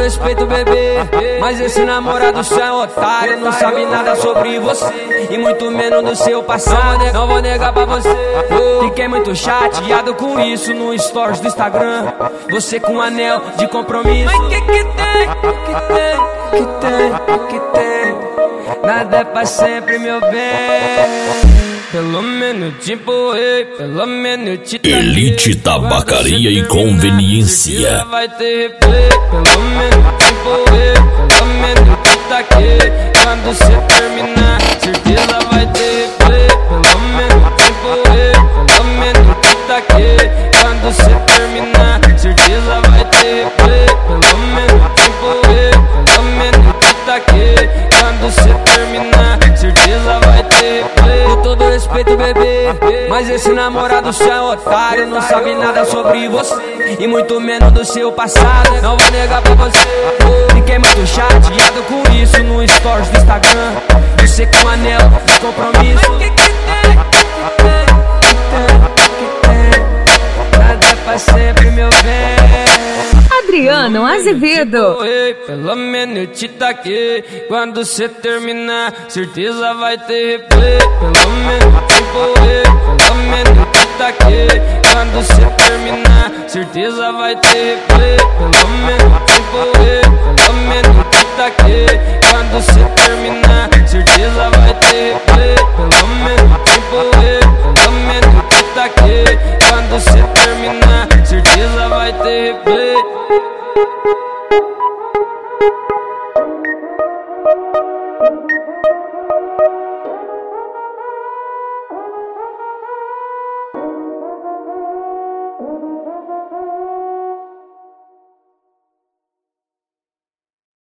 respeito, bebê, mas esse namorado seu é otário. Não sabe nada sobre você e muito menos do seu passado. Não vou negar pra você, fiquei muito chateado com isso no stories do Instagram. Você com um anel de compromisso. Mas que tem? Que tem? Nada é pra sempre, meu bem. Pelo menos te empurrei, pelo menos te taquei. Elite Tabacaria e Conveniência. Vai ter replay, pelo menos te empurrei, pelo menos te taquei. Quando cê terminar, certeza vai ter replay, pelo menos te empurrei, pelo menos te taquei. Quando cê terminar, certeza vai ter replay, pelo menos te empurrei, pelo menos te taquei. Quando cê terminar, certeza vai ter replay. Com todo respeito, bebê, mas esse namorado seu é otário. Não sabe nada sobre você e muito menos do seu passado. Não vou negar pra você, fiquei muito chateado com isso no stories do Instagram. Você com um anel de compromisso. Mas que tem? Nada é pra sempre, meu bem. Adriano Azevedo. Pelo menos eu te taquei. Quando cê terminar, certeza vai ter replay. Pelo menos te empurrei, pelo menos te taquei. Quando cê terminar, certeza vai ter replay. Pelo menos te empurrei, pelo menos te taquei. Quando cê terminar, certeza vai ter replay. Pelo menos te empurrei, pelo menos te taquei. Quando cê terminar, certeza vai ter replay.